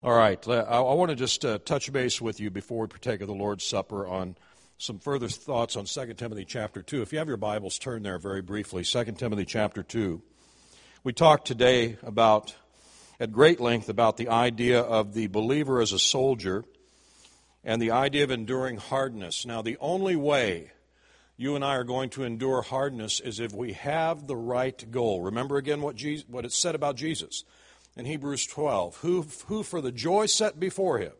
All right, I want to just touch base with you before we partake of the Lord's Supper on some further thoughts on 2 Timothy chapter 2. If you have your Bibles, turn there very briefly. 2 Timothy chapter 2. We talked today at great length about the idea of the believer as a soldier and the idea of enduring hardness. Now, the only way you and I are going to endure hardness is if we have the right goal. Remember again what it said about Jesus in Hebrews 12, who for the joy set before him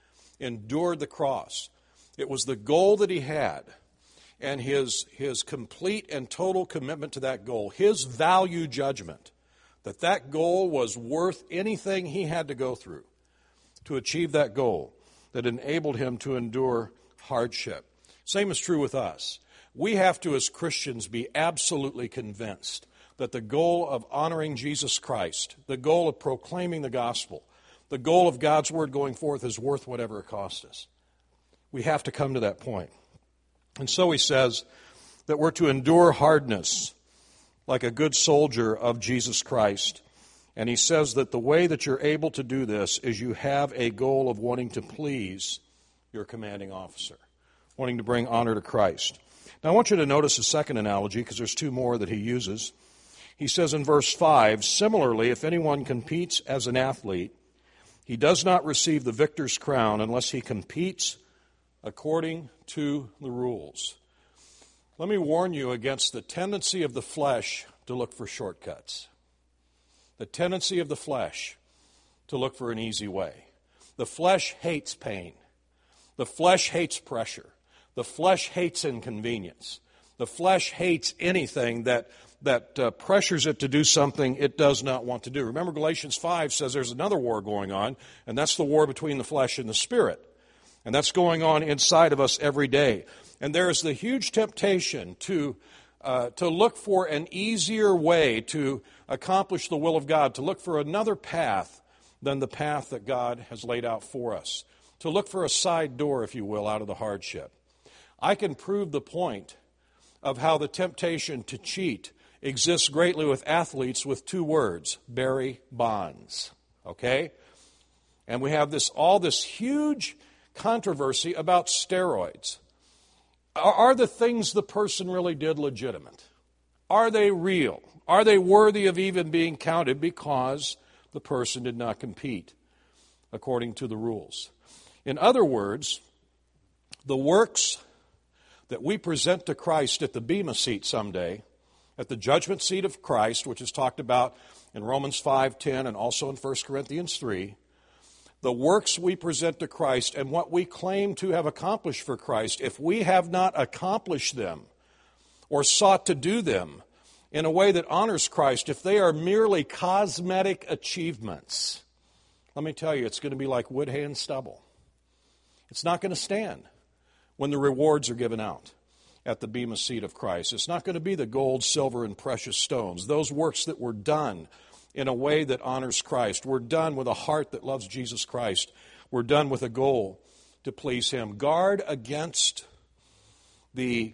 endured the cross. It was the goal that he had, and his complete and total commitment to that goal, his value judgment, that goal was worth anything he had to go through to achieve that goal, that enabled him to endure hardship. Same is true with us. We have to, as Christians, be absolutely convinced that the goal of honoring Jesus Christ, the goal of proclaiming the gospel, the goal of God's word going forth is worth whatever it costs us. We have to come to that point. And so he says that we're to endure hardness like a good soldier of Jesus Christ. And he says that the way that you're able to do this is you have a goal of wanting to please your commanding officer, wanting to bring honor to Christ. Now I want you to notice a second analogy, because there's two more that he uses. He says in verse 5, similarly, if anyone competes as an athlete, he does not receive the victor's crown unless he competes according to the rules. Let me warn you against the tendency of the flesh to look for shortcuts. The tendency of the flesh to look for an easy way. The flesh hates pain. The flesh hates pressure. The flesh hates inconvenience. The flesh hates anything that pressures it to do something it does not want to do. Remember, Galatians 5 says there's another war going on, and that's the war between the flesh and the spirit. And that's going on inside of us every day. And there is the huge temptation to look for an easier way to accomplish the will of God, to look for another path than the path that God has laid out for us, to look for a side door, if you will, out of the hardship. I can prove the point of how the temptation to cheat exists greatly with athletes with two words, Barry Bonds, okay? And we have all this huge controversy about steroids. Are the things the person really did legitimate? Are they real? Are they worthy of even being counted because the person did not compete according to the rules? In other words, the works that we present to Christ at the Bema seat someday, at the judgment seat of Christ, which is talked about in Romans 5:10 and also in 1 Corinthians 3, the works we present to Christ and what we claim to have accomplished for Christ, if we have not accomplished them or sought to do them in a way that honors Christ, if they are merely cosmetic achievements, let me tell you, it's going to be like wood, hay, and stubble. It's not going to stand when the rewards are given out at the Bema seat of Christ. It's not going to be the gold, silver, and precious stones. Those works that were done in a way that honors Christ. We're done with a heart that loves Jesus Christ. We're done with a goal to please Him. Guard against the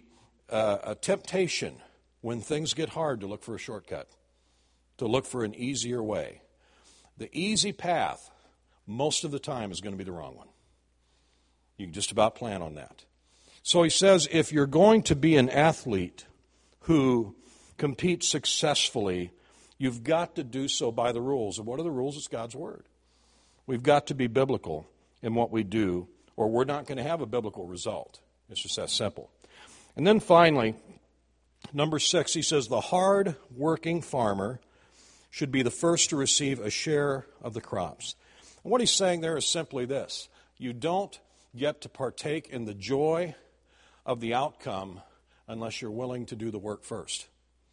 temptation when things get hard to look for a shortcut, to look for an easier way. The easy path, most of the time, is going to be the wrong one. You can just about plan on that. So he says, if you're going to be an athlete who competes successfully, you've got to do so by the rules. And what are the rules? It's God's Word. We've got to be biblical in what we do, or we're not going to have a biblical result. It's just that simple. And then finally, number 6, he says, the hard-working farmer should be the first to receive a share of the crops. And what he's saying there is simply this. You don't get to partake in the joy of the outcome unless you're willing to do the work first.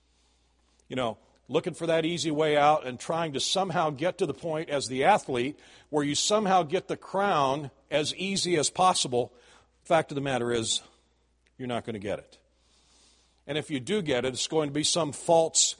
You know, looking for that easy way out and trying to somehow get to the point as the athlete where you somehow get the crown as easy as possible, the fact of the matter is you're not going to get it. And if you do get it, it's going to be some false,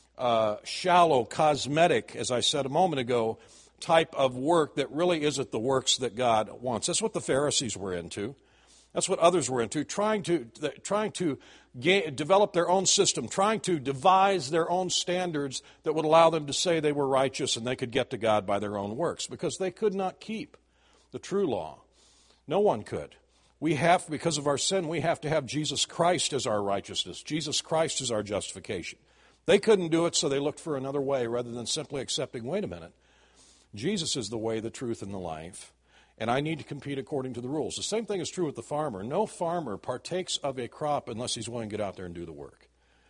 shallow, cosmetic, as I said a moment ago, type of work that really isn't the works that God wants. That's what the Pharisees were into. That's what others were into, trying to develop their own system, trying to devise their own standards that would allow them to say they were righteous and they could get to God by their own works, because they could not keep the true law. No one could. Because of our sin, we have to have Jesus Christ as our righteousness. Jesus Christ is our justification. They couldn't do it, so they looked for another way rather than simply accepting, wait a minute, Jesus is the way, the truth, and the life, and I need to compete according to the rules. The same thing is true with the farmer. No farmer partakes of a crop unless he's willing to get out there and do the work.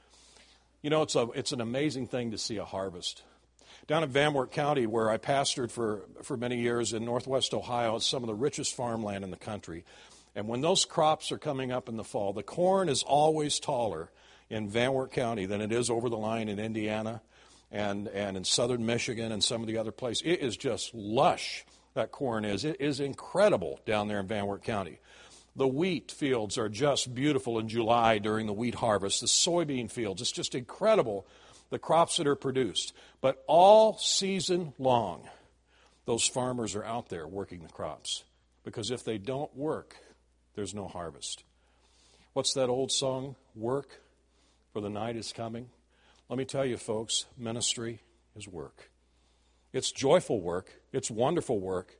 You know, it's an amazing thing to see a harvest. Down in Van Wert County, where I pastored for many years in northwest Ohio, it's some of the richest farmland in the country. And when those crops are coming up in the fall, the corn is always taller in Van Wert County than it is over the line in Indiana and in southern Michigan and some of the other places. It is just lush, that corn is. It is incredible down there in Van Wert County. The wheat fields are just beautiful in July during the wheat harvest. The soybean fields, it's just incredible, the crops that are produced. But all season long, those farmers are out there working the crops. Because if they don't work, there's no harvest. What's that old song? Work, for the night is coming. Let me tell you, folks, ministry is work. It's joyful work. It's wonderful work,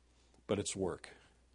but it's work.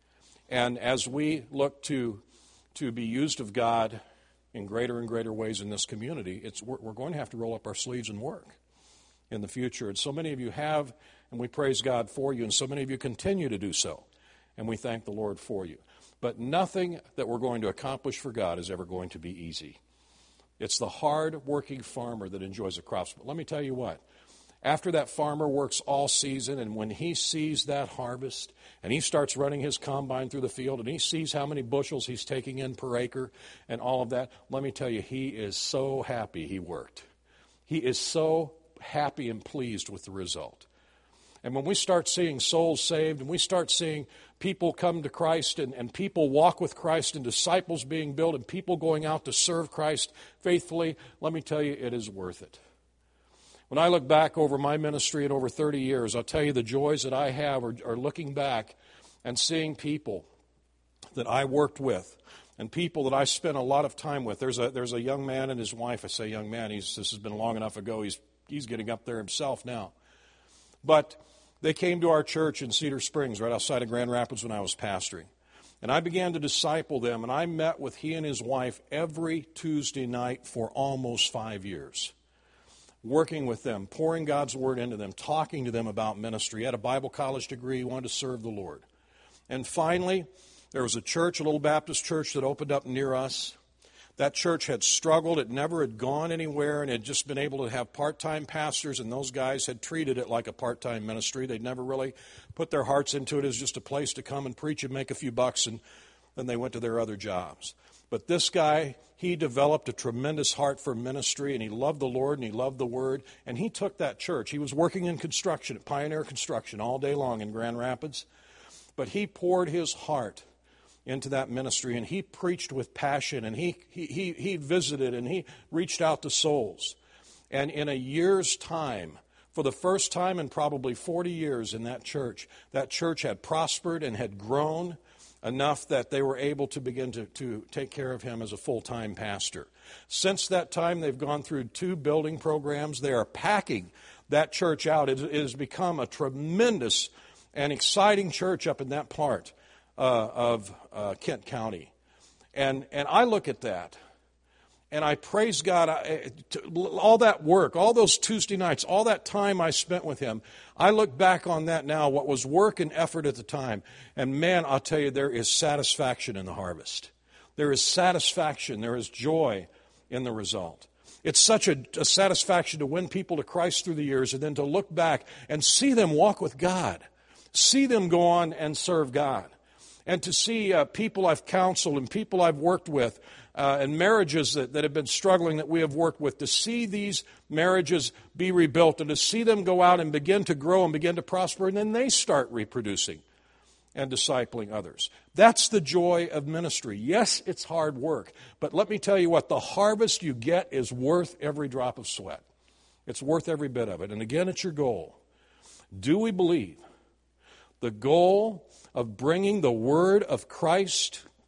And as we look to be used of God in greater and greater ways in this community, we're going to have to roll up our sleeves and work in the future. And so many of you have, and we praise God for you, and so many of you continue to do so. And we thank the Lord for you. But nothing that we're going to accomplish for God is ever going to be easy. It's the hard-working farmer that enjoys the crops. But let me tell you what. After that farmer works all season, and when he sees that harvest, and he starts running his combine through the field, and he sees how many bushels he's taking in per acre and all of that, let me tell you, he is so happy he worked. He is so happy and pleased with the result. And when we start seeing souls saved, and we start seeing people come to Christ, and people walk with Christ, and disciples being built, and people going out to serve Christ faithfully, let me tell you, it is worth it. When I look back over my ministry in over 30 years, I'll tell you the joys that I have are looking back and seeing people that I worked with and people that I spent a lot of time with. There's a young man and his wife. I say young man. This has been long enough ago. He's getting up there himself now. But they came to our church in Cedar Springs, right outside of Grand Rapids, when I was pastoring. And I began to disciple them, and I met with he and his wife every Tuesday night for almost 5 years, working with them, pouring God's Word into them, talking to them about ministry. He had a Bible college degree. He wanted to serve the Lord. And finally, there was a church, a little Baptist church that opened up near us. That church had struggled. It never had gone anywhere and had just been able to have part-time pastors, and those guys had treated it like a part-time ministry. They'd never really put their hearts into it as just a place to come and preach and make a few bucks, and then they went to their other jobs. But this guy, he developed a tremendous heart for ministry, and he loved the Lord, and he loved the Word, and he took that church. He was working in construction, at Pioneer Construction, all day long in Grand Rapids, but he poured his heart into that ministry, and he preached with passion, and he visited, and he reached out to souls. And in a year's time, for the first time in probably 40 years in that church had prospered and had grown enough that they were able to begin to take care of him as a full-time pastor. Since that time, they've gone through 2 building programs. They are packing that church out. It has become a tremendous and exciting church up in that part of Kent County. And I look at that, and I praise God. All that work, all those Tuesday nights, all that time I spent with him, I look back on that now, what was work and effort at the time. And man, I'll tell you, there is satisfaction in the harvest. There is satisfaction. There is joy in the result. It's such a satisfaction to win people to Christ through the years, and then to look back and see them walk with God. See them go on and serve God. And to see people I've counseled and people I've worked with and marriages that have been struggling that we have worked with, to see these marriages be rebuilt and to see them go out and begin to grow and begin to prosper, and then they start reproducing and discipling others. That's the joy of ministry. Yes, it's hard work, but let me tell you what, the harvest you get is worth every drop of sweat. It's worth every bit of it. And again, it's your goal. Do we believe the goal of bringing the word of Christ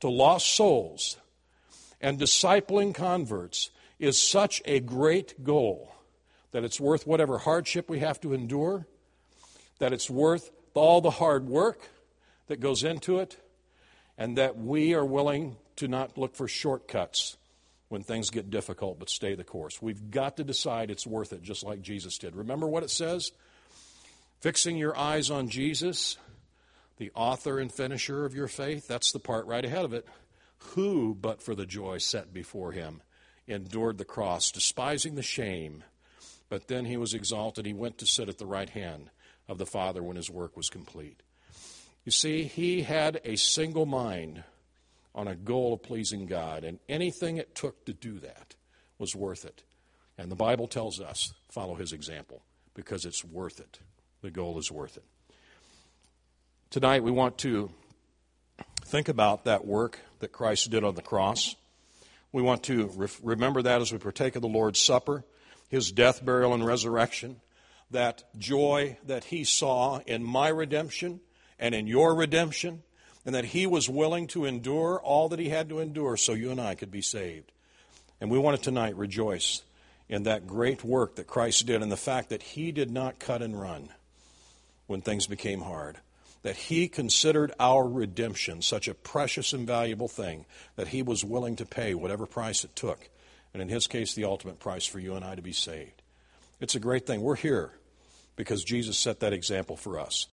to lost souls and discipling converts is such a great goal that it's worth whatever hardship we have to endure, that it's worth all the hard work that goes into it, and that we are willing to not look for shortcuts when things get difficult, but stay the course. We've got to decide it's worth it, just like Jesus did. Remember what it says? Fixing your eyes on Jesus, the author and finisher of your faith. That's the part right ahead of it. Who, but for the joy set before him, endured the cross, despising the shame. But then he was exalted. He went to sit at the right hand of the Father when his work was complete. You see, he had a single mind on a goal of pleasing God, and anything it took to do that was worth it. And the Bible tells us, follow his example, because it's worth it. The goal is worth it. Tonight we want to think about that work that Christ did on the cross. We want to remember that as we partake of the Lord's Supper, his death, burial, and resurrection, that joy that he saw in my redemption and in your redemption, and that he was willing to endure all that he had to endure so you and I could be saved. And we want to tonight rejoice in that great work that Christ did and the fact that he did not cut and run when things became hard, that he considered our redemption such a precious and valuable thing that he was willing to pay whatever price it took, and in his case, the ultimate price for you and I to be saved. It's a great thing. We're here because Jesus set that example for us.